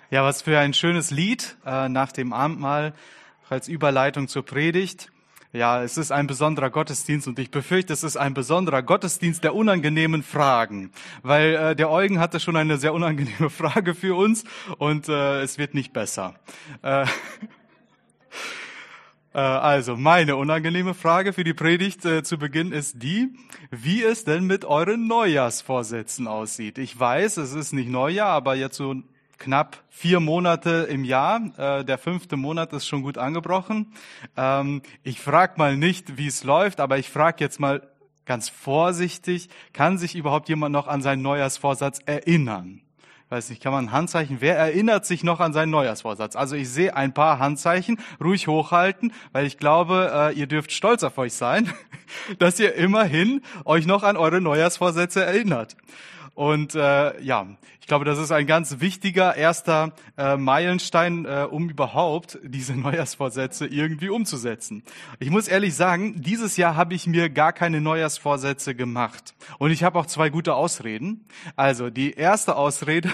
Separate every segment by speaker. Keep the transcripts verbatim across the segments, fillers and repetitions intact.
Speaker 1: Ja, was für ein schönes Lied äh, nach dem Abendmahl als Überleitung zur Predigt. Ja, es ist ein besonderer Gottesdienst und ich befürchte, es ist ein besonderer Gottesdienst der unangenehmen Fragen, weil äh, der Eugen hatte schon eine sehr unangenehme Frage für uns und äh, es wird nicht besser. Äh, äh, also, meine unangenehme Frage für die Predigt äh, zu Beginn ist die, wie es denn mit euren Neujahrsvorsätzen aussieht. Ich weiß, es ist nicht Neujahr, aber jetzt so knapp vier Monate im Jahr. Äh, der fünfte Monat ist schon gut angebrochen. Ähm, ich frage mal nicht, wie es läuft, aber ich frage jetzt mal ganz vorsichtig, kann sich überhaupt jemand noch an seinen Neujahrsvorsatz erinnern? Ich weiß nicht, kann man ein Handzeichen? Wer erinnert sich noch an seinen Neujahrsvorsatz? Also ich sehe ein paar Handzeichen, ruhig hochhalten, weil ich glaube, äh, ihr dürft stolz auf euch sein, dass ihr immerhin euch noch an eure Neujahrsvorsätze erinnert. Und äh, ja, ich glaube, das ist ein ganz wichtiger erster äh, Meilenstein, äh, um überhaupt diese Neujahrsvorsätze irgendwie umzusetzen. Ich muss ehrlich sagen, dieses Jahr habe ich mir gar keine Neujahrsvorsätze gemacht. Und ich habe auch zwei gute Ausreden. Also die erste Ausrede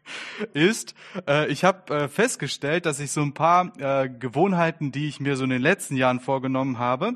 Speaker 1: ist, äh, ich habe äh, festgestellt, dass ich so ein paar äh, Gewohnheiten, die ich mir so in den letzten Jahren vorgenommen habe,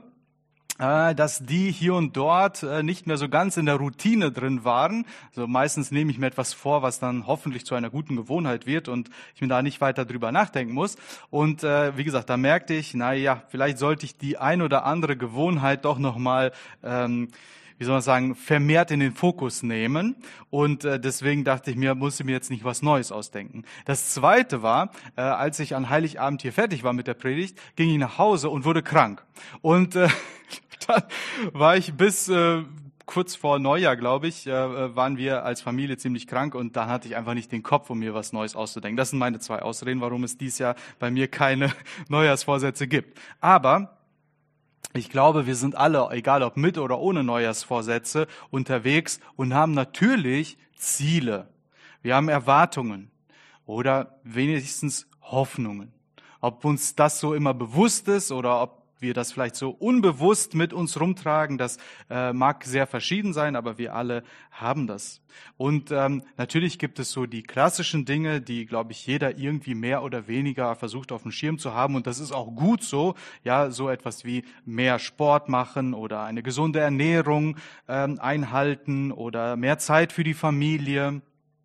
Speaker 1: dass die hier und dort nicht mehr so ganz in der Routine drin waren. Also meistens nehme ich mir etwas vor, was dann hoffentlich zu einer guten Gewohnheit wird und ich mir da nicht weiter drüber nachdenken muss. Und äh, wie gesagt, da merkte ich, na ja, vielleicht sollte ich die ein oder andere Gewohnheit doch nochmal, ähm, wie soll man sagen, vermehrt in den Fokus nehmen. Und äh, deswegen dachte ich mir, musste mir jetzt nicht was Neues ausdenken. Das Zweite war, äh, als ich an Heiligabend hier fertig war mit der Predigt, ging ich nach Hause und wurde krank. Und äh, dann war ich bis äh, kurz vor Neujahr, glaube ich, äh, waren wir als Familie ziemlich krank und dann hatte ich einfach nicht den Kopf, um mir was Neues auszudenken. Das sind meine zwei Ausreden, warum es dieses Jahr bei mir keine Neujahrsvorsätze gibt. Aber ich glaube, wir sind alle, egal ob mit oder ohne Neujahrsvorsätze, unterwegs und haben natürlich Ziele. Wir haben Erwartungen oder wenigstens Hoffnungen. Ob uns das so immer bewusst ist oder ob wir das vielleicht so unbewusst mit uns rumtragen, das äh, mag sehr verschieden sein, aber wir alle haben das. Und ähm, natürlich gibt es so die klassischen Dinge, die, glaube ich, jeder irgendwie mehr oder weniger versucht auf dem Schirm zu haben. Und das ist auch gut so. Ja, so etwas wie mehr Sport machen oder eine gesunde Ernährung ähm, einhalten oder mehr Zeit für die Familie.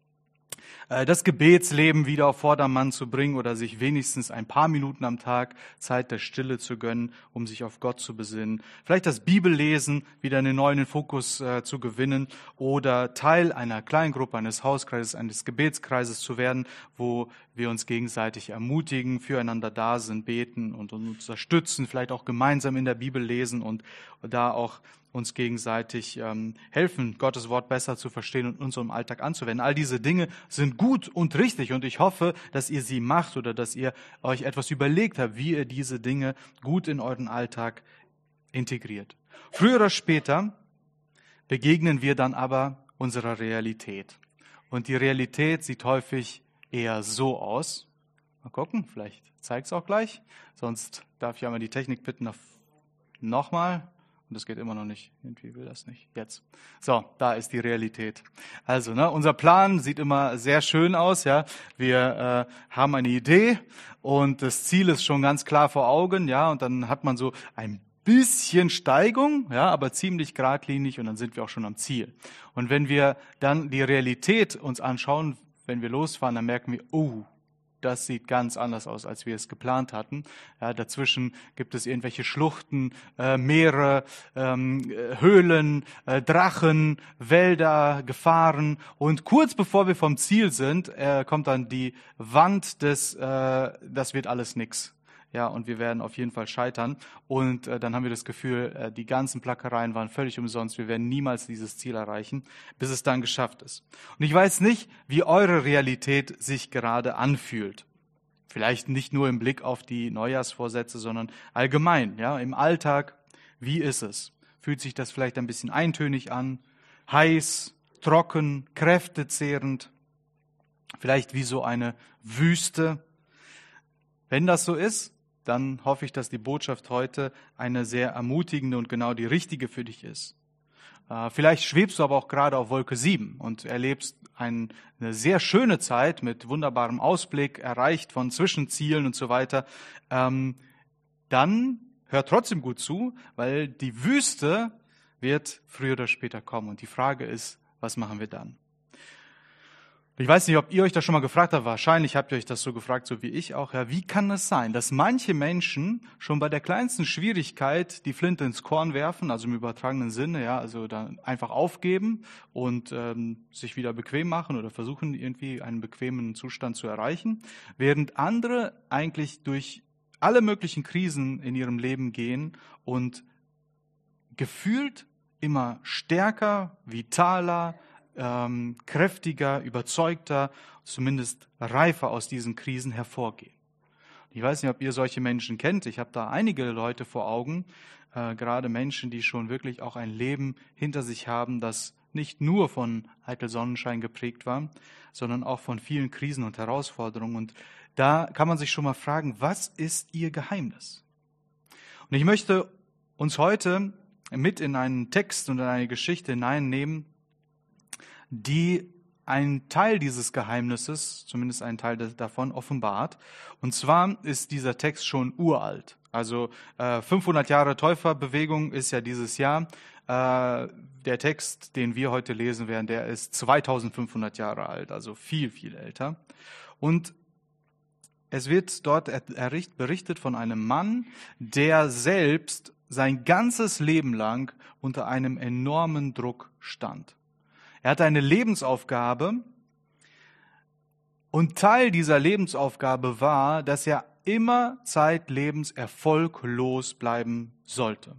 Speaker 1: Das Gebetsleben wieder auf Vordermann zu bringen oder sich wenigstens ein paar Minuten am Tag Zeit der Stille zu gönnen, um sich auf Gott zu besinnen. Vielleicht das Bibellesen wieder einen neuen Fokus äh, zu gewinnen oder Teil einer Kleingruppe, eines Hauskreises, eines Gebetskreises zu werden, wo wir uns gegenseitig ermutigen, füreinander da sind, beten und uns unterstützen, vielleicht auch gemeinsam in der Bibel lesen und da auch uns gegenseitig ähm, helfen, Gottes Wort besser zu verstehen und in unserem Alltag anzuwenden. All diese Dinge sind gut und richtig und ich hoffe, dass ihr sie macht oder dass ihr euch etwas überlegt habt, wie ihr diese Dinge gut in euren Alltag integriert. Früher oder später begegnen wir dann aber unserer Realität. Und die Realität sieht häufig eher so aus. Mal gucken, vielleicht zeigt es auch gleich. Sonst darf ich einmal die Technik bitten, nochmal. Und das geht immer noch nicht. Irgendwie will das nicht. Jetzt. So, da ist die Realität. Also, ne, unser Plan sieht immer sehr schön aus. Ja, wir äh, haben eine Idee und das Ziel ist schon ganz klar vor Augen. Ja, und dann hat man so ein bisschen Steigung, ja, aber ziemlich geradlinig und dann sind wir auch schon am Ziel. Und wenn wir dann die Realität uns anschauen, wenn wir losfahren, dann merken wir, oh, das sieht ganz anders aus, als wir es geplant hatten. Ja, dazwischen gibt es irgendwelche Schluchten, äh, Meere, ähm, Höhlen, äh, Drachen, Wälder, Gefahren. Und kurz bevor wir vom Ziel sind, äh, kommt dann die Wand des, äh, das wird alles nix. Ja, und wir werden auf jeden Fall scheitern. Und äh, dann haben wir das Gefühl, äh, die ganzen Plackereien waren völlig umsonst. Wir werden niemals dieses Ziel erreichen, bis es dann geschafft ist. Und ich weiß nicht, wie eure Realität sich gerade anfühlt. Vielleicht nicht nur im Blick auf die Neujahrsvorsätze, sondern allgemein, ja, im Alltag. Wie ist es? Fühlt sich das vielleicht ein bisschen eintönig an? Heiß, trocken, kräftezehrend? Vielleicht wie so eine Wüste? Wenn das so ist, dann hoffe ich, dass die Botschaft heute eine sehr ermutigende und genau die richtige für dich ist. Äh, vielleicht schwebst du aber auch gerade auf Wolke sieben und erlebst ein, eine sehr schöne Zeit mit wunderbarem Ausblick, erreicht von Zwischenzielen und so weiter. Ähm, dann hör trotzdem gut zu, weil die Wüste wird früher oder später kommen. Und die Frage ist, was machen wir dann? Ich weiß nicht, ob ihr euch das schon mal gefragt habt. Wahrscheinlich habt ihr euch das so gefragt, so wie ich auch. Ja, wie kann es sein, dass manche Menschen schon bei der kleinsten Schwierigkeit die Flinte ins Korn werfen, also im übertragenen Sinne, ja, also dann einfach aufgeben und ähm, sich wieder bequem machen oder versuchen, irgendwie einen bequemen Zustand zu erreichen, während andere eigentlich durch alle möglichen Krisen in ihrem Leben gehen und gefühlt immer stärker, vitaler, ähm, kräftiger, überzeugter, zumindest reifer aus diesen Krisen hervorgehen. Ich weiß nicht, ob ihr solche Menschen kennt. Ich habe da einige Leute vor Augen, äh, gerade Menschen, die schon wirklich auch ein Leben hinter sich haben, das nicht nur von eitel Sonnenschein geprägt war, sondern auch von vielen Krisen und Herausforderungen. Und da kann man sich schon mal fragen, was ist ihr Geheimnis? Und ich möchte uns heute mit in einen Text und in eine Geschichte hineinnehmen, die einen Teil dieses Geheimnisses, zumindest einen Teil davon, offenbart. Und zwar ist dieser Text schon uralt. Also äh, fünfhundert Jahre Täuferbewegung ist ja dieses Jahr. Äh, der Text, den wir heute lesen werden, der ist zweitausendfünfhundert Jahre alt, also viel, viel älter. Und es wird dort berichtet von einem Mann, der selbst sein ganzes Leben lang unter einem enormen Druck stand. Er hatte eine Lebensaufgabe und Teil dieser Lebensaufgabe war, dass er immer zeitlebens erfolglos bleiben sollte,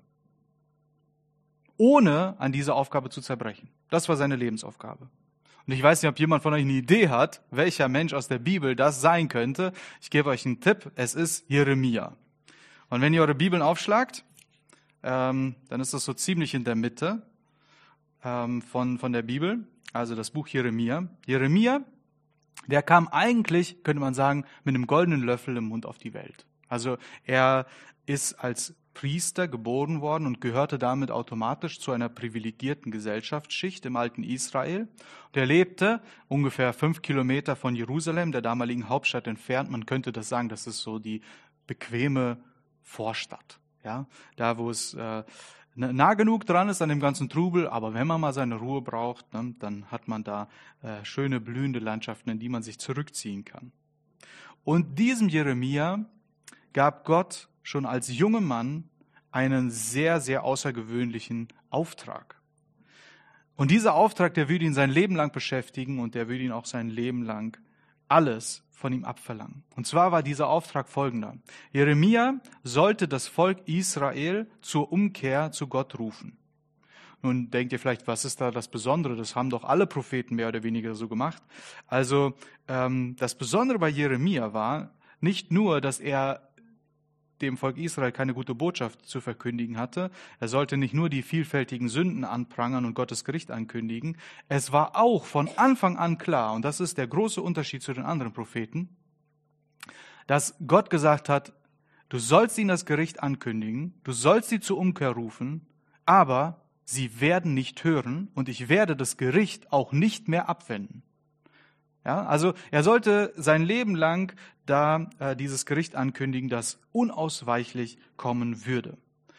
Speaker 1: ohne an dieser Aufgabe zu zerbrechen. Das war seine Lebensaufgabe. Und ich weiß nicht, ob jemand von euch eine Idee hat, welcher Mensch aus der Bibel das sein könnte. Ich gebe euch einen Tipp, es ist Jeremia. Und wenn ihr eure Bibeln aufschlagt, ähm, dann ist das so ziemlich in der Mitte ähm, von, von der Bibel, also das Buch Jeremia. Jeremia, der kam eigentlich, könnte man sagen, mit einem goldenen Löffel im Mund auf die Welt. Also er ist als Priester geboren worden und gehörte damit automatisch zu einer privilegierten Gesellschaftsschicht im alten Israel. Und er lebte ungefähr fünf Kilometer von Jerusalem, der damaligen Hauptstadt, entfernt. Man könnte das sagen, das ist so die bequeme Vorstadt. Ja, da, wo es äh, nah genug dran ist an dem ganzen Trubel, aber wenn man mal seine Ruhe braucht, ne, dann hat man da äh, schöne blühende Landschaften, in die man sich zurückziehen kann. Und diesem Jeremia gab Gott schon als junger Mann einen sehr, sehr außergewöhnlichen Auftrag. Und dieser Auftrag, der würde ihn sein Leben lang beschäftigen und der würde ihn auch sein Leben lang alles von ihm abverlangen. Und zwar war dieser Auftrag folgender. Jeremia sollte das Volk Israel zur Umkehr zu Gott rufen. Nun denkt ihr vielleicht, was ist da das Besondere? Das haben doch alle Propheten mehr oder weniger so gemacht. Also ähm, das Besondere bei Jeremia war nicht nur, dass er dem Volk Israel keine gute Botschaft zu verkündigen hatte. Er sollte nicht nur die vielfältigen Sünden anprangern und Gottes Gericht ankündigen. Es war auch von Anfang an klar, und das ist der große Unterschied zu den anderen Propheten, dass Gott gesagt hat, du sollst ihnen das Gericht ankündigen, du sollst sie zur Umkehr rufen, aber sie werden nicht hören und ich werde das Gericht auch nicht mehr abwenden. Ja, also er sollte sein Leben lang da äh, dieses Gericht ankündigen, das unausweichlich kommen würde.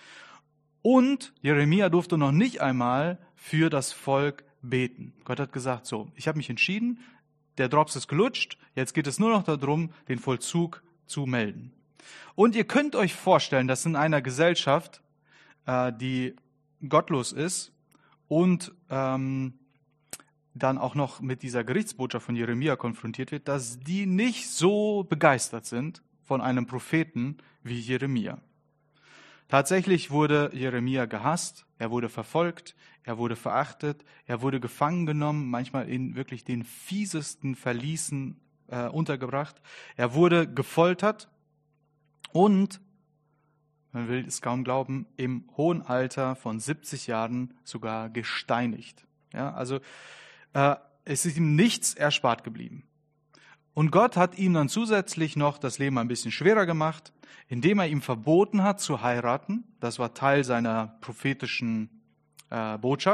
Speaker 1: Und Jeremia durfte noch nicht einmal für das Volk beten. Gott hat gesagt, so, ich habe mich entschieden, der Drops ist gelutscht, jetzt geht es nur noch darum, den Vollzug zu melden. Und ihr könnt euch vorstellen, dass in einer Gesellschaft, äh, die gottlos ist und ähm, dann auch noch mit dieser Gerichtsbotschaft von Jeremia konfrontiert wird, dass die nicht so begeistert sind von einem Propheten wie Jeremia. Tatsächlich wurde Jeremia gehasst, er wurde verfolgt, er wurde verachtet, er wurde gefangen genommen, manchmal in wirklich den fiesesten Verließen äh, untergebracht. Er wurde gefoltert und, man will es kaum glauben, im hohen Alter von siebzig Jahren sogar gesteinigt. Ja, also Äh, es ist ihm nichts erspart geblieben. Und Gott hat ihm dann zusätzlich noch das Leben ein bisschen schwerer gemacht, indem er ihm verboten hat zu heiraten. Das war Teil seiner prophetischen äh, Botschaft.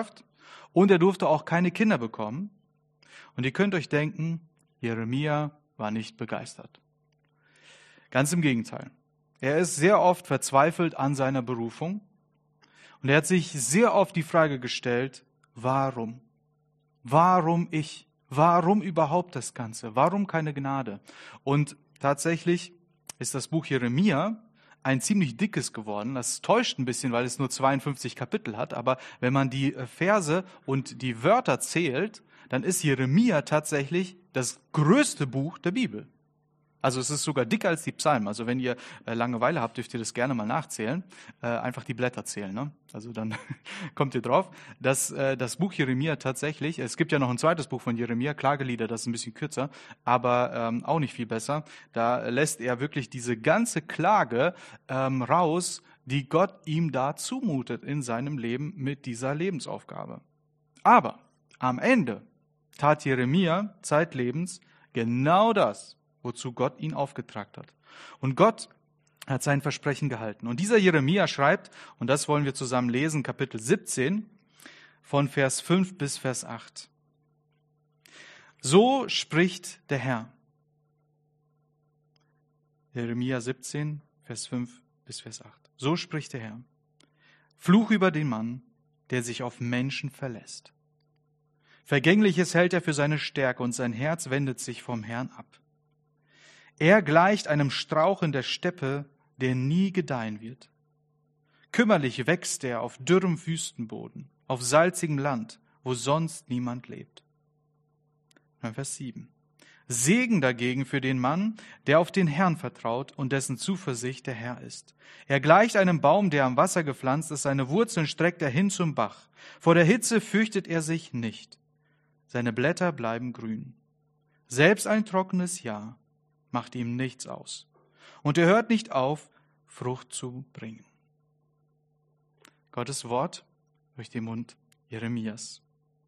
Speaker 1: Und er durfte auch keine Kinder bekommen. Und ihr könnt euch denken, Jeremia war nicht begeistert. Ganz im Gegenteil. Er ist sehr oft verzweifelt an seiner Berufung. Und er hat sich sehr oft die Frage gestellt, warum? Warum ich? Warum überhaupt das Ganze? Warum keine Gnade? Und tatsächlich ist das Buch Jeremia ein ziemlich dickes geworden. Das täuscht ein bisschen, weil es nur zweiundfünfzig Kapitel hat. Aber wenn man die Verse und die Wörter zählt, dann ist Jeremia tatsächlich das größte Buch der Bibel. Also es ist sogar dicker als die Psalmen. Also wenn ihr äh, Langeweile habt, dürft ihr das gerne mal nachzählen. Äh, einfach die Blätter zählen. Ne? Also dann kommt ihr drauf. Dass äh, das Buch Jeremia tatsächlich, es gibt ja noch ein zweites Buch von Jeremia, Klagelieder, das ist ein bisschen kürzer, aber ähm, auch nicht viel besser. Da lässt er wirklich diese ganze Klage ähm, raus, die Gott ihm da zumutet in seinem Leben mit dieser Lebensaufgabe. Aber am Ende tat Jeremia zeitlebens genau das, wozu Gott ihn aufgetragen hat. Und Gott hat sein Versprechen gehalten. Und dieser Jeremia schreibt, und das wollen wir zusammen lesen, Kapitel siebzehn, von Vers fünf bis Vers acht. So spricht der Herr. Jeremia siebzehn, Vers fünf bis Vers acht. So spricht der Herr. Fluch über den Mann, der sich auf Menschen verlässt. Vergängliches hält er für seine Stärke und sein Herz wendet sich vom Herrn ab. Er gleicht einem Strauch in der Steppe, der nie gedeihen wird. Kümmerlich wächst er auf dürrem Wüstenboden, auf salzigem Land, wo sonst niemand lebt. Vers sieben. Segen dagegen für den Mann, der auf den Herrn vertraut und dessen Zuversicht der Herr ist. Er gleicht einem Baum, der am Wasser gepflanzt ist, seine Wurzeln streckt er hin zum Bach. Vor der Hitze fürchtet er sich nicht. Seine Blätter bleiben grün. Selbst ein trockenes Jahr macht ihm nichts aus. Und er hört nicht auf, Frucht zu bringen. Gottes Wort durch den Mund Jeremias.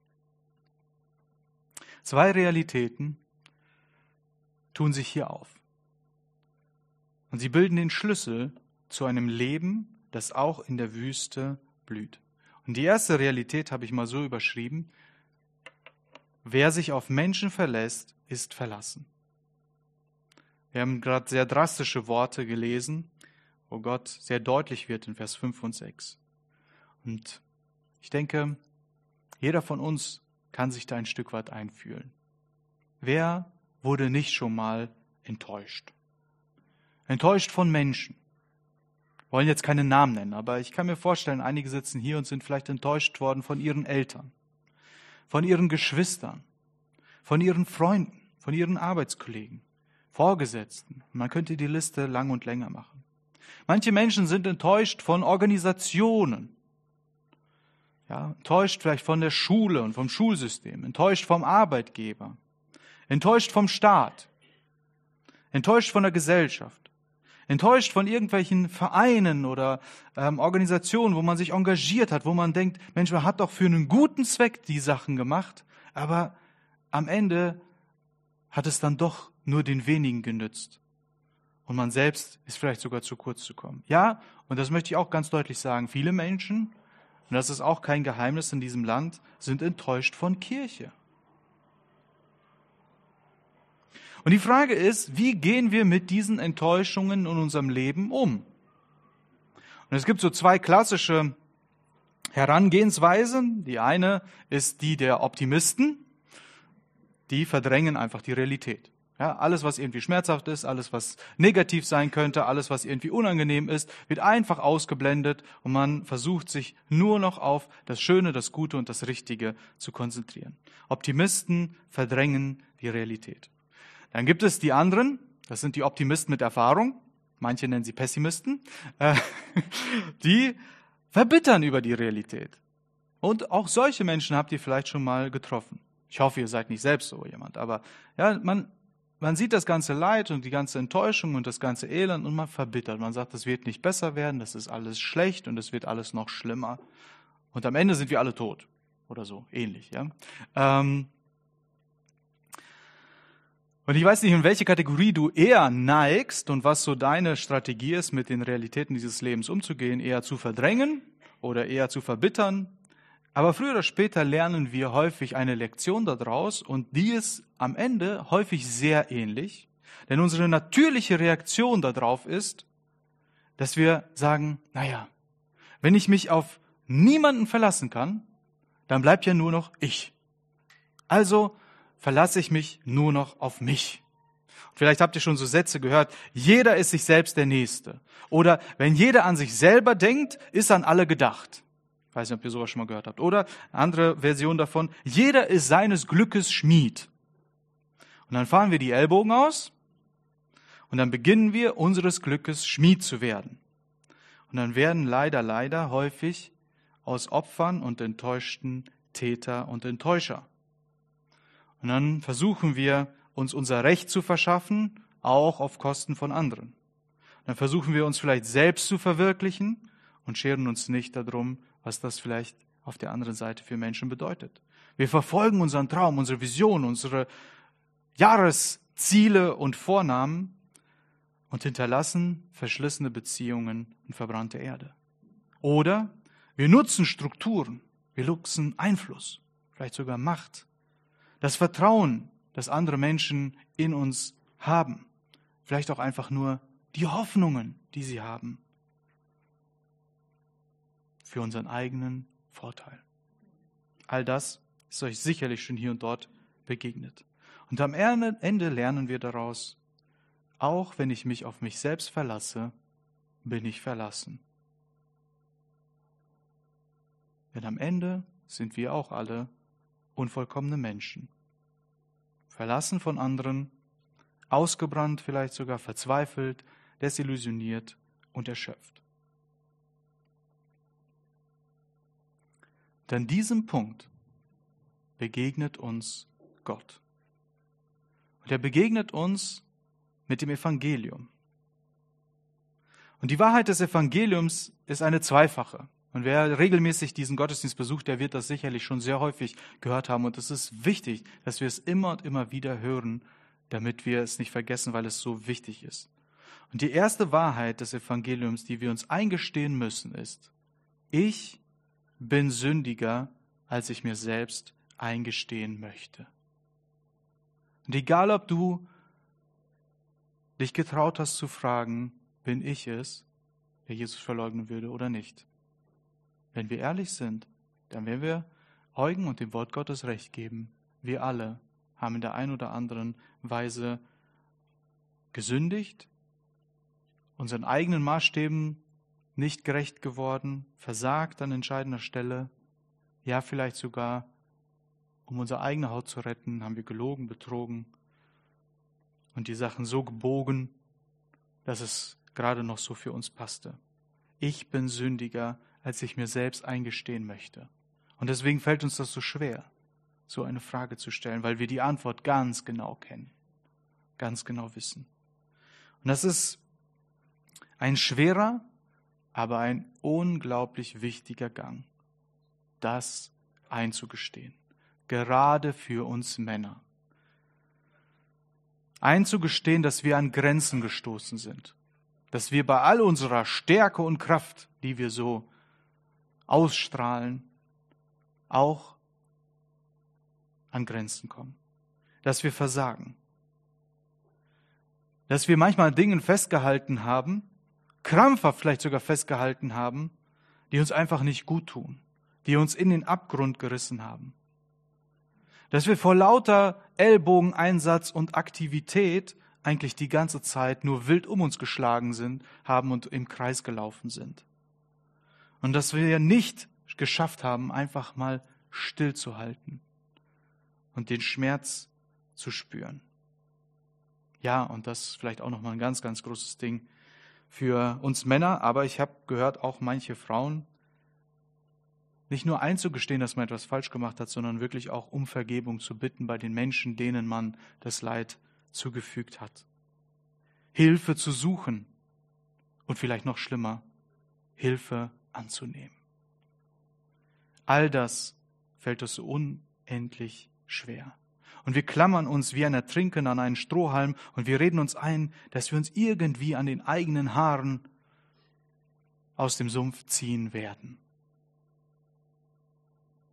Speaker 1: Zwei Realitäten tun sich hier auf. Und sie bilden den Schlüssel zu einem Leben, das auch in der Wüste blüht. Und die erste Realität habe ich mal so überschrieben: Wer sich auf Menschen verlässt, ist verlassen. Wir haben gerade sehr drastische Worte gelesen, wo Gott sehr deutlich wird in Vers fünf und sechs. Und ich denke, jeder von uns kann sich da ein Stück weit einfühlen. Wer wurde nicht schon mal enttäuscht? Enttäuscht von Menschen. Wir wollen jetzt keine Namen nennen, aber ich kann mir vorstellen, einige sitzen hier und sind vielleicht enttäuscht worden von ihren Eltern, von ihren Geschwistern, von ihren Freunden, von ihren Arbeitskollegen, Vorgesetzten. Man könnte die Liste lang und länger machen. Manche Menschen sind enttäuscht von Organisationen. Ja, enttäuscht vielleicht von der Schule und vom Schulsystem, enttäuscht vom Arbeitgeber, enttäuscht vom Staat, enttäuscht von der Gesellschaft, enttäuscht von irgendwelchen Vereinen oder ähm, Organisationen, wo man sich engagiert hat, wo man denkt, Mensch, man hat doch für einen guten Zweck die Sachen gemacht, aber am Ende hat es dann doch nur den wenigen genützt. Und man selbst ist vielleicht sogar zu kurz zu kommen. Ja, und das möchte ich auch ganz deutlich sagen, viele Menschen, und das ist auch kein Geheimnis in diesem Land, sind enttäuscht von Kirche. Und die Frage ist, wie gehen wir mit diesen Enttäuschungen in unserem Leben um? Und es gibt so zwei klassische Herangehensweisen. Die eine ist die der Optimisten, die verdrängen einfach die Realität. Ja, alles, was irgendwie schmerzhaft ist, alles, was negativ sein könnte, alles, was irgendwie unangenehm ist, wird einfach ausgeblendet und man versucht sich nur noch auf das Schöne, das Gute und das Richtige zu konzentrieren. Optimisten verdrängen die Realität. Dann gibt es die anderen, das sind die Optimisten mit Erfahrung, manche nennen sie Pessimisten, äh, die verbittern über die Realität. Und auch solche Menschen habt ihr vielleicht schon mal getroffen. Ich hoffe, ihr seid nicht selbst so jemand, aber ja, man Man sieht das ganze Leid und die ganze Enttäuschung und das ganze Elend und man verbittert. Man sagt, das wird nicht besser werden, das ist alles schlecht und es wird alles noch schlimmer. Und am Ende sind wir alle tot oder so, ähnlich. Ja. Ähm und ich weiß nicht, in welche Kategorie du eher neigst und was so deine Strategie ist, mit den Realitäten dieses Lebens umzugehen, eher zu verdrängen oder eher zu verbittern. Aber früher oder später lernen wir häufig eine Lektion daraus und die ist am Ende häufig sehr ähnlich. Denn unsere natürliche Reaktion darauf ist, dass wir sagen, naja, wenn ich mich auf niemanden verlassen kann, dann bleibt ja nur noch ich. Also verlasse ich mich nur noch auf mich. Vielleicht habt ihr schon so Sätze gehört, jeder ist sich selbst der Nächste. Oder wenn jeder an sich selber denkt, ist an alle gedacht. Ich weiß nicht, ob ihr sowas schon mal gehört habt. Oder eine andere Version davon, jeder ist seines Glückes Schmied. Und dann fahren wir die Ellbogen aus und dann beginnen wir, unseres Glückes Schmied zu werden. Und dann werden leider, leider häufig aus Opfern und Enttäuschten Täter und Enttäuscher. Und dann versuchen wir, uns unser Recht zu verschaffen, auch auf Kosten von anderen. Dann versuchen wir uns vielleicht selbst zu verwirklichen und scheren uns nicht darum, was das vielleicht auf der anderen Seite für Menschen bedeutet. Wir verfolgen unseren Traum, unsere Vision, unsere Jahresziele und Vornahmen und hinterlassen verschlissene Beziehungen und verbrannte Erde. Oder wir nutzen Strukturen, wir nutzen Einfluss, vielleicht sogar Macht, das Vertrauen, das andere Menschen in uns haben, vielleicht auch einfach nur die Hoffnungen, die sie haben, für unseren eigenen Vorteil. All das ist euch sicherlich schon hier und dort begegnet. Und am Ende lernen wir daraus, auch wenn ich mich auf mich selbst verlasse, bin ich verlassen. Denn am Ende sind wir auch alle unvollkommene Menschen. Verlassen von anderen, ausgebrannt, vielleicht sogar verzweifelt, desillusioniert und erschöpft. Und an diesem Punkt begegnet uns Gott. Und er begegnet uns mit dem Evangelium. Und die Wahrheit des Evangeliums ist eine zweifache. Und wer regelmäßig diesen Gottesdienst besucht, der wird das sicherlich schon sehr häufig gehört haben. Und es ist wichtig, dass wir es immer und immer wieder hören, damit wir es nicht vergessen, weil es so wichtig ist. Und die erste Wahrheit des Evangeliums, die wir uns eingestehen müssen, ist, ich bin sündiger, als ich mir selbst eingestehen möchte. Und egal, ob du dich getraut hast zu fragen, bin ich es, der Jesus verleugnen würde oder nicht. Wenn wir ehrlich sind, dann werden wir Eugen und dem Wort Gottes Recht geben. Wir alle haben in der einen oder anderen Weise gesündigt, unseren eigenen Maßstäben nicht gerecht geworden, versagt an entscheidender Stelle. Ja, vielleicht sogar, um unsere eigene Haut zu retten, haben wir gelogen, betrogen und die Sachen so gebogen, dass es gerade noch so für uns passte. Ich bin sündiger, als ich mir selbst eingestehen möchte. Und deswegen fällt uns das so schwer, so eine Frage zu stellen, weil wir die Antwort ganz genau kennen, ganz genau wissen. Und das ist ein schwerer, aber ein unglaublich wichtiger Gang, das einzugestehen, gerade für uns Männer. Einzugestehen, dass wir an Grenzen gestoßen sind, dass wir bei all unserer Stärke und Kraft, die wir so ausstrahlen, auch an Grenzen kommen, dass wir versagen, dass wir manchmal an Dingen festgehalten haben, krampfhaft vielleicht sogar festgehalten haben, die uns einfach nicht gut tun, die uns in den Abgrund gerissen haben. Dass wir vor lauter Ellbogeneinsatz und Aktivität eigentlich die ganze Zeit nur wild um uns geschlagen sind, haben und im Kreis gelaufen sind. Und dass wir ja nicht geschafft haben, einfach mal stillzuhalten und den Schmerz zu spüren. Ja, und das ist vielleicht auch nochmal ein ganz, ganz großes Ding für uns Männer, aber ich habe gehört, auch manche Frauen, nicht nur einzugestehen, dass man etwas falsch gemacht hat, sondern wirklich auch um Vergebung zu bitten bei den Menschen, denen man das Leid zugefügt hat. Hilfe zu suchen und vielleicht noch schlimmer, Hilfe anzunehmen. All das fällt uns so unendlich schwer. Und wir klammern uns wie ein Ertrinkender an einen Strohhalm und wir reden uns ein, dass wir uns irgendwie an den eigenen Haaren aus dem Sumpf ziehen werden.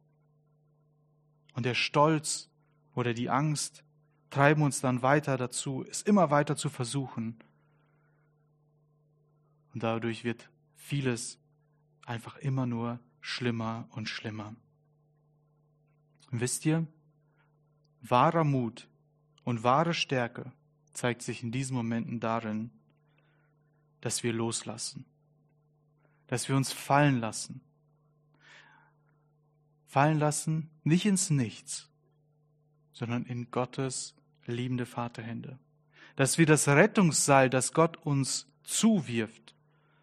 Speaker 1: Und der Stolz oder die Angst treiben uns dann weiter dazu, es immer weiter zu versuchen. Und dadurch wird vieles einfach immer nur schlimmer und schlimmer. Und wisst ihr, wahrer Mut und wahre Stärke zeigt sich in diesen Momenten darin, dass wir loslassen, dass wir uns fallen lassen. Fallen lassen, nicht ins Nichts, sondern in Gottes liebende Vaterhände. Dass wir das Rettungsseil, das Gott uns zuwirft,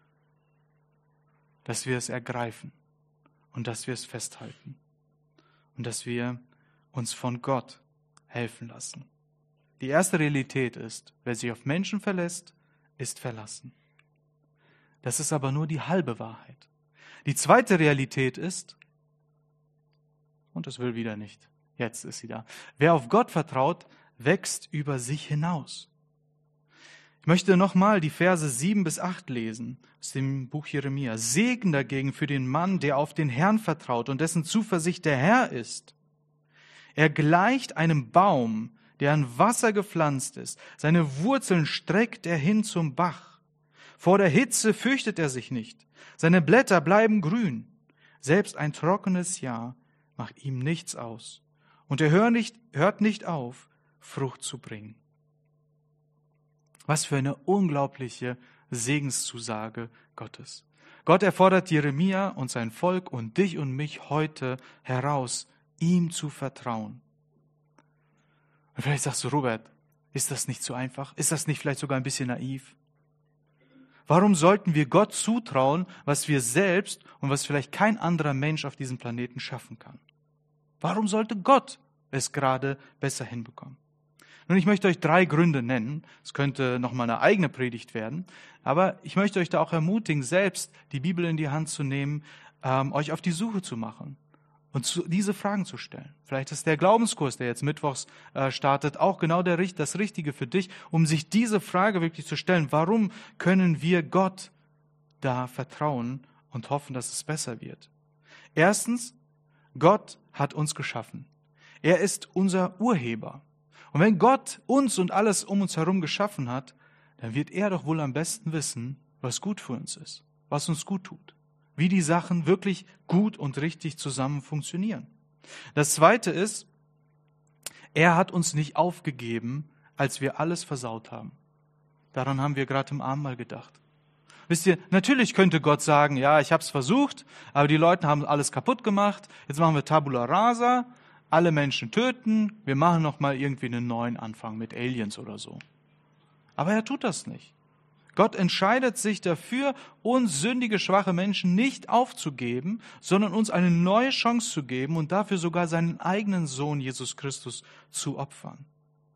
Speaker 1: dass wir es ergreifen und dass wir es festhalten und dass wir uns von Gott helfen lassen. Die erste Realität ist, wer sich auf Menschen verlässt, ist verlassen. Das ist aber nur die halbe Wahrheit. Die zweite Realität ist, und es will wieder nicht, jetzt ist sie da, wer auf Gott vertraut, wächst über sich hinaus. Ich möchte nochmal die Verse sieben bis acht lesen aus dem Buch Jeremia. Segen dagegen für den Mann, der auf den Herrn vertraut und dessen Zuversicht der Herr ist. Er gleicht einem Baum, der an Wasser gepflanzt ist. Seine Wurzeln streckt er hin zum Bach. Vor der Hitze fürchtet er sich nicht. Seine Blätter bleiben grün. Selbst ein trockenes Jahr macht ihm nichts aus. Und er hört nicht, hört nicht auf, Frucht zu bringen. Was für eine unglaubliche Segenszusage Gottes. Gott erfordert Jeremia und sein Volk und dich und mich heute heraus, ihm zu vertrauen. Und vielleicht sagst du, Robert, ist das nicht so einfach? Ist das nicht vielleicht sogar ein bisschen naiv? Warum sollten wir Gott zutrauen, was wir selbst und was vielleicht kein anderer Mensch auf diesem Planeten schaffen kann? Warum sollte Gott es gerade besser hinbekommen? Nun, ich möchte euch drei Gründe nennen. Es könnte nochmal eine eigene Predigt werden. Aber ich möchte euch da auch ermutigen, selbst die Bibel in die Hand zu nehmen, ähm, euch auf die Suche zu machen und zu, diese Fragen zu stellen. Vielleicht ist der Glaubenskurs, der jetzt mittwochs äh, startet, auch genau der, das Richtige für dich, um sich diese Frage wirklich zu stellen. Warum können wir Gott da vertrauen und hoffen, dass es besser wird? Erstens, Gott hat uns geschaffen. Er ist unser Urheber. Und wenn Gott uns und alles um uns herum geschaffen hat, dann wird er doch wohl am besten wissen, was gut für uns ist, was uns gut tut, wie die Sachen wirklich gut und richtig zusammen funktionieren. Das Zweite ist, er hat uns nicht aufgegeben, als wir alles versaut haben. Daran haben wir gerade im Abendmahl gedacht. Wisst ihr, natürlich könnte Gott sagen, ja, ich habe es versucht, aber die Leute haben alles kaputt gemacht, jetzt machen wir Tabula Rasa, alle Menschen töten, wir machen nochmal irgendwie einen neuen Anfang mit Aliens oder so. Aber er tut das nicht. Gott entscheidet sich dafür, uns sündige, schwache Menschen nicht aufzugeben, sondern uns eine neue Chance zu geben und dafür sogar seinen eigenen Sohn Jesus Christus zu opfern.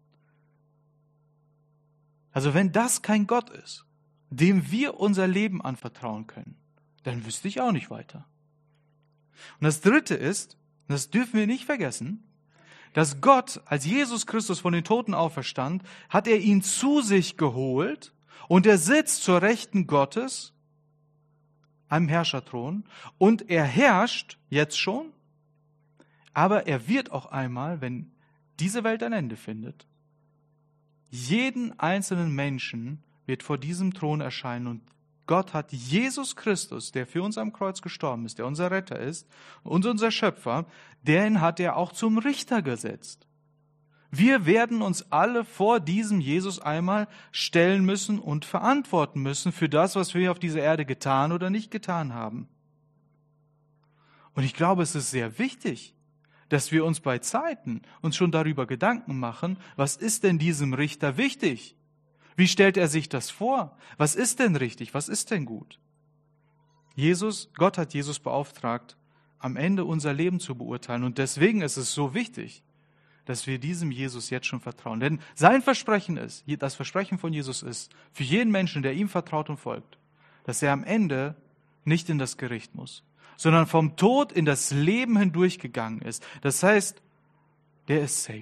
Speaker 1: Also wenn das kein Gott ist, dem wir unser Leben anvertrauen können, dann wüsste ich auch nicht weiter. Und das Dritte ist, das dürfen wir nicht vergessen, dass Gott, als Jesus Christus von den Toten auferstand, hat er ihn zu sich geholt und er sitzt zur Rechten Gottes am Herrscherthron und er herrscht jetzt schon, aber er wird auch einmal, wenn diese Welt ein Ende findet, jeden einzelnen Menschen wird vor diesem Thron erscheinen und Gott hat Jesus Christus, der für uns am Kreuz gestorben ist, der unser Retter ist und unser Schöpfer, den hat er auch zum Richter gesetzt. Wir werden uns alle vor diesem Jesus einmal stellen müssen und verantworten müssen für das, was wir auf dieser Erde getan oder nicht getan haben. Und ich glaube, es ist sehr wichtig, dass wir uns bei Zeiten uns schon darüber Gedanken machen, was ist denn diesem Richter wichtig? Wie stellt er sich das vor? Was ist denn richtig? Was ist denn gut? Jesus, Gott hat Jesus beauftragt, am Ende unser Leben zu beurteilen. Und deswegen ist es so wichtig, dass wir diesem Jesus jetzt schon vertrauen. Denn sein Versprechen ist, das Versprechen von Jesus ist, für jeden Menschen, der ihm vertraut und folgt, dass er am Ende nicht in das Gericht muss, sondern vom Tod in das Leben hindurchgegangen ist. Das heißt, der ist safe.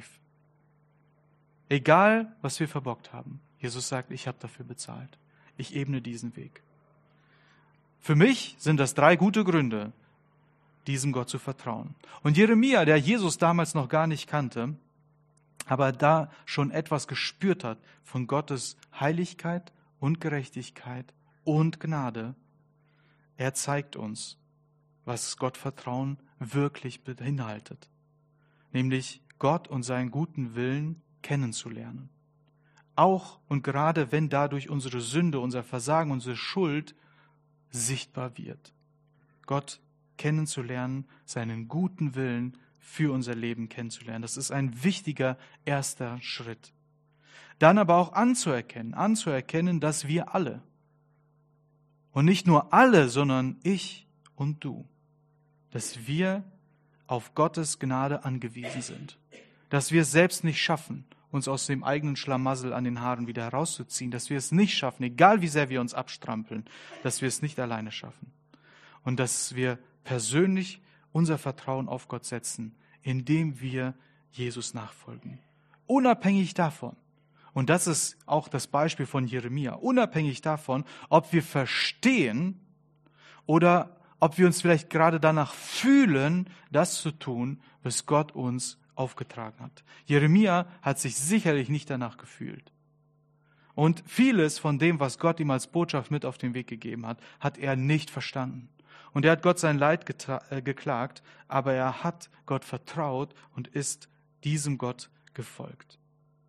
Speaker 1: Egal, was wir verbockt haben. Jesus sagt, ich habe dafür bezahlt. Ich ebne diesen Weg. Für mich sind das drei gute Gründe, diesem Gott zu vertrauen. Und Jeremia, der Jesus damals noch gar nicht kannte, aber da schon etwas gespürt hat von Gottes Heiligkeit und Gerechtigkeit und Gnade, er zeigt uns, was Gottvertrauen wirklich beinhaltet. Nämlich Gott und seinen guten Willen kennenzulernen. Auch und gerade wenn dadurch unsere Sünde, unser Versagen, unsere Schuld sichtbar wird. Gott kennenzulernen, seinen guten Willen für unser Leben kennenzulernen. Das ist ein wichtiger erster Schritt. Dann aber auch anzuerkennen, anzuerkennen, dass wir alle, und nicht nur alle, sondern ich und du, dass wir auf Gottes Gnade angewiesen sind. Dass wir es selbst nicht schaffen, uns aus dem eigenen Schlamassel an den Haaren wieder herauszuziehen. Dass wir es nicht schaffen, egal wie sehr wir uns abstrampeln, dass wir es nicht alleine schaffen. Und dass wir persönlich unser Vertrauen auf Gott setzen, indem wir Jesus nachfolgen. Unabhängig davon, und das ist auch das Beispiel von Jeremia, unabhängig davon, ob wir verstehen oder ob wir uns vielleicht gerade danach fühlen, das zu tun, was Gott uns aufgetragen hat. Jeremia hat sich sicherlich nicht danach gefühlt. Und vieles von dem, was Gott ihm als Botschaft mit auf den Weg gegeben hat, hat er nicht verstanden. Und er hat Gott sein Leid getra- äh, geklagt, aber er hat Gott vertraut und ist diesem Gott gefolgt.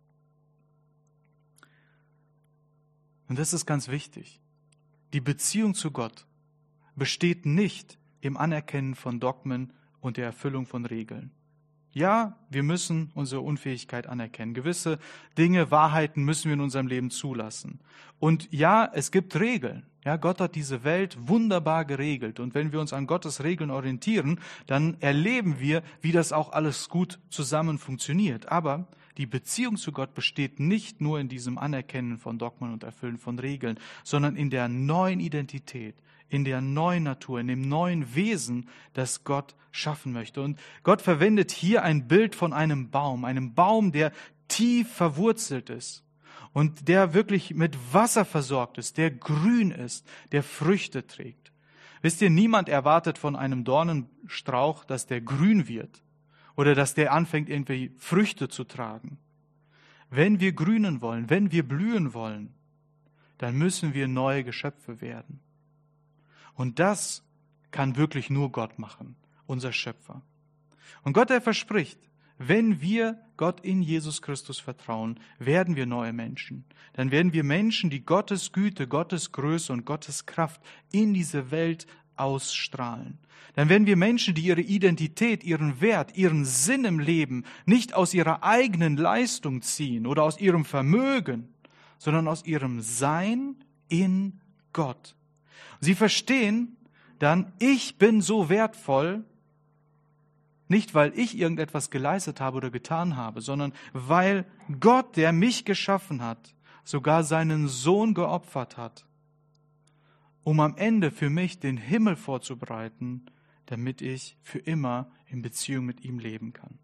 Speaker 1: Und das ist ganz wichtig. Die Beziehung zu Gott besteht nicht im Anerkennen von Dogmen und der Erfüllung von Regeln. Ja, wir müssen unsere Unfähigkeit anerkennen. Gewisse Dinge, Wahrheiten müssen wir in unserem Leben zulassen. Und ja, es gibt Regeln. Ja, Gott hat diese Welt wunderbar geregelt. Und wenn wir uns an Gottes Regeln orientieren, dann erleben wir, wie das auch alles gut zusammen funktioniert. Aber die Beziehung zu Gott besteht nicht nur in diesem Anerkennen von Dogmen und Erfüllen von Regeln, sondern in der neuen Identität, in der neuen Natur, in dem neuen Wesen, das Gott schaffen möchte. Und Gott verwendet hier ein Bild von einem Baum, einem Baum, der tief verwurzelt ist und der wirklich mit Wasser versorgt ist, der grün ist, der Früchte trägt. Wisst ihr, niemand erwartet von einem Dornenstrauch, dass der grün wird oder dass der anfängt, irgendwie Früchte zu tragen. Wenn wir grünen wollen, wenn wir blühen wollen, dann müssen wir neue Geschöpfe werden. Und das kann wirklich nur Gott machen, unser Schöpfer. Und Gott, er verspricht, wenn wir Gott in Jesus Christus vertrauen, werden wir neue Menschen. Dann werden wir Menschen, die Gottes Güte, Gottes Größe und Gottes Kraft in diese Welt ausstrahlen. Dann werden wir Menschen, die ihre Identität, ihren Wert, ihren Sinn im Leben nicht aus ihrer eigenen Leistung ziehen oder aus ihrem Vermögen, sondern aus ihrem Sein in Gott. Sie verstehen dann, ich bin so wertvoll, nicht weil ich irgendetwas geleistet habe oder getan habe, sondern weil Gott, der mich geschaffen hat, sogar seinen Sohn geopfert hat, um am Ende für mich den Himmel vorzubereiten, damit ich für immer in Beziehung mit ihm leben kann.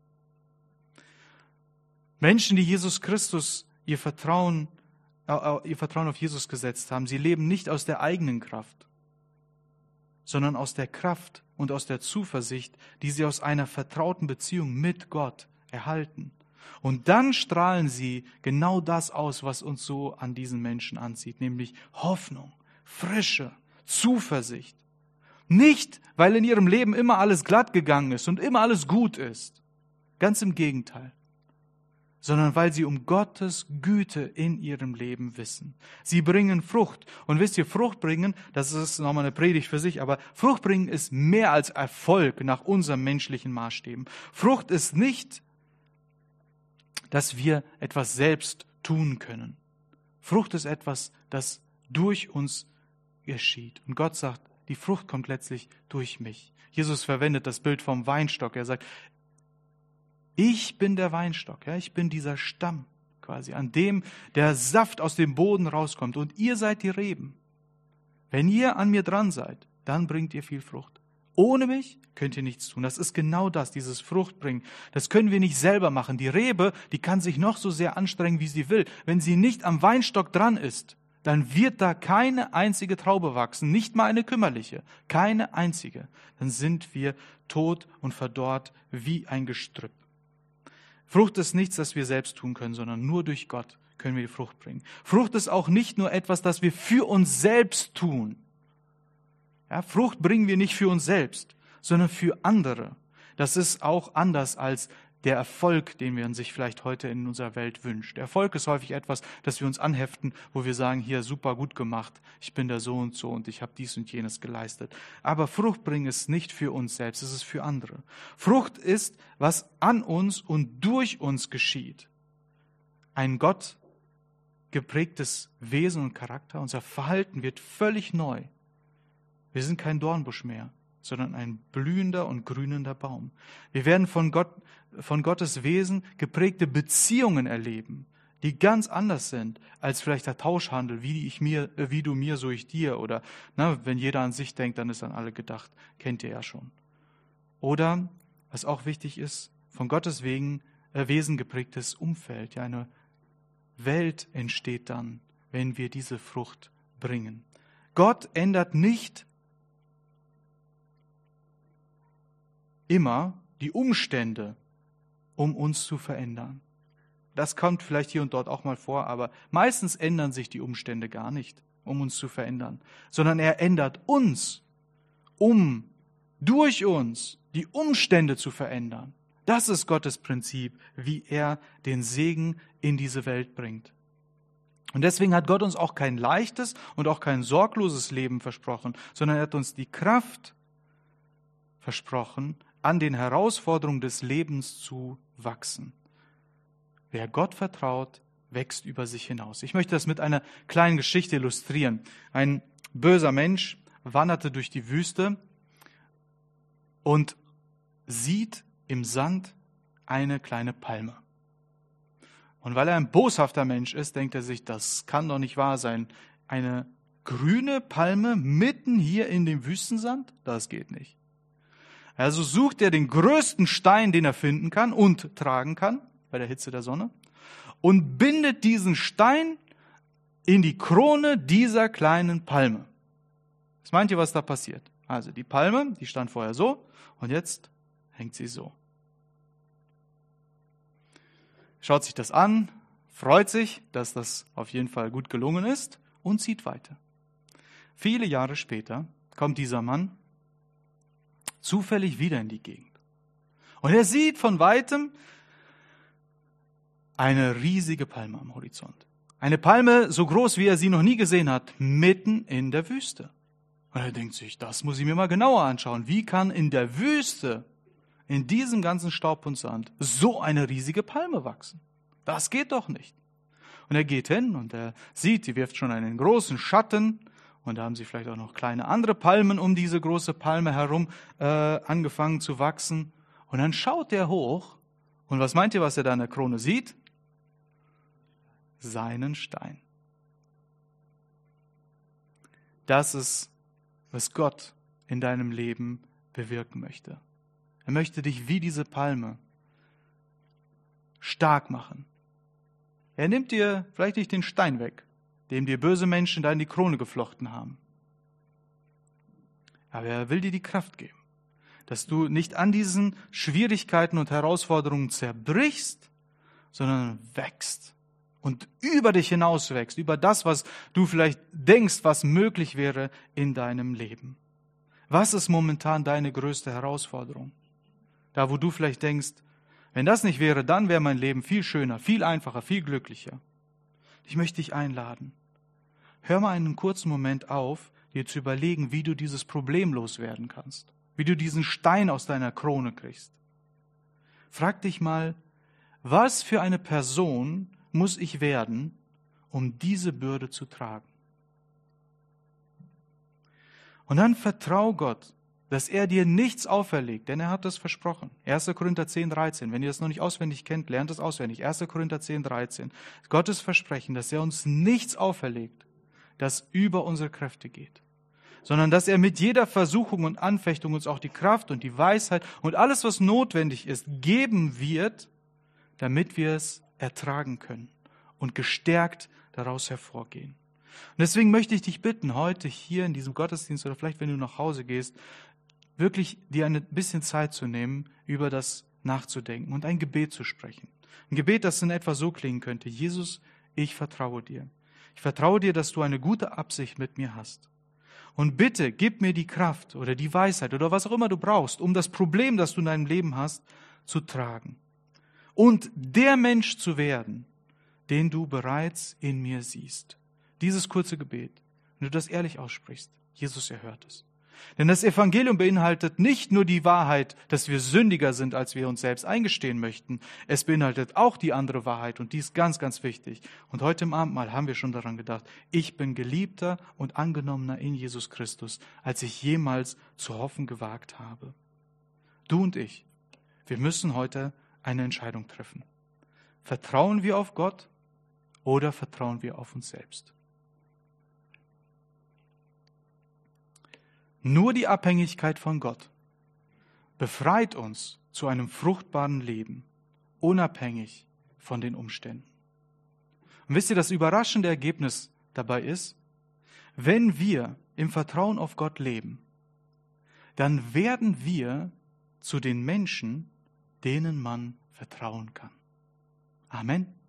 Speaker 1: Menschen, die Jesus Christus ihr Vertrauen, äh, ihr Vertrauen auf Jesus gesetzt haben, sie leben nicht aus der eigenen Kraft, sondern aus der Kraft und aus der Zuversicht, die sie aus einer vertrauten Beziehung mit Gott erhalten. Und dann strahlen sie genau das aus, was uns so an diesen Menschen anzieht, nämlich Hoffnung, Frische, Zuversicht. Nicht, weil in ihrem Leben immer alles glatt gegangen ist und immer alles gut ist. Ganz im Gegenteil. Sondern weil sie um Gottes Güte in ihrem Leben wissen. Sie bringen Frucht. Und wisst ihr, Frucht bringen, das ist nochmal eine Predigt für sich, aber Frucht bringen ist mehr als Erfolg nach unseren menschlichen Maßstäben. Frucht ist nicht, dass wir etwas selbst tun können. Frucht ist etwas, das durch uns geschieht. Und Gott sagt, die Frucht kommt letztlich durch mich. Jesus verwendet das Bild vom Weinstock. Er sagt, ich bin der Weinstock, ja, ich bin dieser Stamm quasi, an dem der Saft aus dem Boden rauskommt. Und ihr seid die Reben. Wenn ihr an mir dran seid, dann bringt ihr viel Frucht. Ohne mich könnt ihr nichts tun. Das ist genau das, dieses Fruchtbringen. Das können wir nicht selber machen. Die Rebe, die kann sich noch so sehr anstrengen, wie sie will. Wenn sie nicht am Weinstock dran ist, dann wird da keine einzige Traube wachsen, nicht mal eine kümmerliche, keine einzige. Dann sind wir tot und verdorrt wie ein Gestrüpp. Frucht ist nichts, das wir selbst tun können, sondern nur durch Gott können wir die Frucht bringen. Frucht ist auch nicht nur etwas, das wir für uns selbst tun. Ja, Frucht bringen wir nicht für uns selbst, sondern für andere. Das ist auch anders als der Erfolg, den man sich vielleicht heute in unserer Welt wünscht. Erfolg ist häufig etwas, das wir uns anheften, wo wir sagen, hier, super gut gemacht, ich bin da so und so und ich habe dies und jenes geleistet. Aber Frucht bringen ist nicht für uns selbst, es ist für andere. Frucht ist, was an uns und durch uns geschieht. Ein Gott geprägtes Wesen und Charakter, unser Verhalten wird völlig neu. Wir sind kein Dornbusch mehr, sondern ein blühender und grünender Baum. Wir werden von Gott, von Gottes Wesen geprägte Beziehungen erleben, die ganz anders sind als vielleicht der Tauschhandel, wie ich mir, wie du mir, so ich dir. Oder na, wenn jeder an sich denkt, dann ist an alle gedacht. Kennt ihr ja schon. Oder, was auch wichtig ist, von Gottes wegen, äh, Wesen geprägtes Umfeld. Ja, eine Welt entsteht dann, wenn wir diese Frucht bringen. Gott ändert nicht immer die Umstände, um uns zu verändern. Das kommt vielleicht hier und dort auch mal vor, aber meistens ändern sich die Umstände gar nicht, um uns zu verändern, sondern er ändert uns, um durch uns die Umstände zu verändern. Das ist Gottes Prinzip, wie er den Segen in diese Welt bringt. Und deswegen hat Gott uns auch kein leichtes und auch kein sorgloses Leben versprochen, sondern er hat uns die Kraft versprochen, an den Herausforderungen des Lebens zu wachsen. Wer Gott vertraut, wächst über sich hinaus. Ich möchte das mit einer kleinen Geschichte illustrieren. Ein böser Mensch wanderte durch die Wüste und sieht im Sand eine kleine Palme. Und weil er ein boshafter Mensch ist, denkt er sich, das kann doch nicht wahr sein. Eine grüne Palme mitten hier in dem Wüstensand? Das geht nicht. Also sucht er den größten Stein, den er finden kann und tragen kann, bei der Hitze der Sonne, und bindet diesen Stein in die Krone dieser kleinen Palme. Was meint ihr, was da passiert? Also die Palme, die stand vorher so und jetzt hängt sie so. Schaut sich das an, freut sich, dass das auf jeden Fall gut gelungen ist und zieht weiter. Viele Jahre später kommt dieser Mann zufällig wieder in die Gegend. Und er sieht von Weitem eine riesige Palme am Horizont. Eine Palme, so groß, wie er sie noch nie gesehen hat, mitten in der Wüste. Und er denkt sich, das muss ich mir mal genauer anschauen. Wie kann in der Wüste, in diesem ganzen Staub und Sand, so eine riesige Palme wachsen? Das geht doch nicht. Und er geht hin und er sieht, die wirft schon einen großen Schatten. Und da haben sie vielleicht auch noch kleine andere Palmen um diese große Palme herum äh, angefangen zu wachsen. Und dann schaut er hoch. Und was meint ihr, was er da in der Krone sieht? Seinen Stein. Das ist, was Gott in deinem Leben bewirken möchte. Er möchte dich wie diese Palme stark machen. Er nimmt dir vielleicht nicht den Stein weg, dem dir böse Menschen da in die Krone geflochten haben. Aber er will dir die Kraft geben, dass du nicht an diesen Schwierigkeiten und Herausforderungen zerbrichst, sondern wächst und über dich hinaus wächst, über das, was du vielleicht denkst, was möglich wäre in deinem Leben. Was ist momentan deine größte Herausforderung? Da, wo du vielleicht denkst, wenn das nicht wäre, dann wäre mein Leben viel schöner, viel einfacher, viel glücklicher. Ich möchte dich einladen. Hör mal einen kurzen Moment auf, dir zu überlegen, wie du dieses Problem loswerden kannst. Wie du diesen Stein aus deiner Krone kriegst. Frag dich mal, was für eine Person muss ich werden, um diese Bürde zu tragen? Und dann vertrau Gott, dass er dir nichts auferlegt, denn er hat das versprochen. erster Korinther zehn, dreizehn. Wenn ihr das noch nicht auswendig kennt, lernt es auswendig. erster Korinther zehn, dreizehn. Gottes Versprechen, dass er uns nichts auferlegt, das über unsere Kräfte geht, sondern dass er mit jeder Versuchung und Anfechtung uns auch die Kraft und die Weisheit und alles, was notwendig ist, geben wird, damit wir es ertragen können und gestärkt daraus hervorgehen. Und deswegen möchte ich dich bitten, heute hier in diesem Gottesdienst oder vielleicht, wenn du nach Hause gehst, wirklich dir ein bisschen Zeit zu nehmen, über das nachzudenken und ein Gebet zu sprechen. Ein Gebet, das in etwa so klingen könnte: Jesus, ich vertraue dir. Ich vertraue dir, dass du eine gute Absicht mit mir hast. Und bitte, gib mir die Kraft oder die Weisheit oder was auch immer du brauchst, um das Problem, das du in deinem Leben hast, zu tragen. Und der Mensch zu werden, den du bereits in mir siehst. Dieses kurze Gebet, wenn du das ehrlich aussprichst, Jesus erhört es. Denn das Evangelium beinhaltet nicht nur die Wahrheit, dass wir sündiger sind, als wir uns selbst eingestehen möchten. Es beinhaltet auch die andere Wahrheit und die ist ganz, ganz wichtig. Und heute im Abendmahl haben wir schon daran gedacht, ich bin geliebter und angenommener in Jesus Christus, als ich jemals zu hoffen gewagt habe. Du und ich, wir müssen heute eine Entscheidung treffen. Vertrauen wir auf Gott oder vertrauen wir auf uns selbst? Nur die Abhängigkeit von Gott befreit uns zu einem fruchtbaren Leben, unabhängig von den Umständen. Und wisst ihr, das überraschende Ergebnis dabei ist, wenn wir im Vertrauen auf Gott leben, dann werden wir zu den Menschen, denen man vertrauen kann. Amen.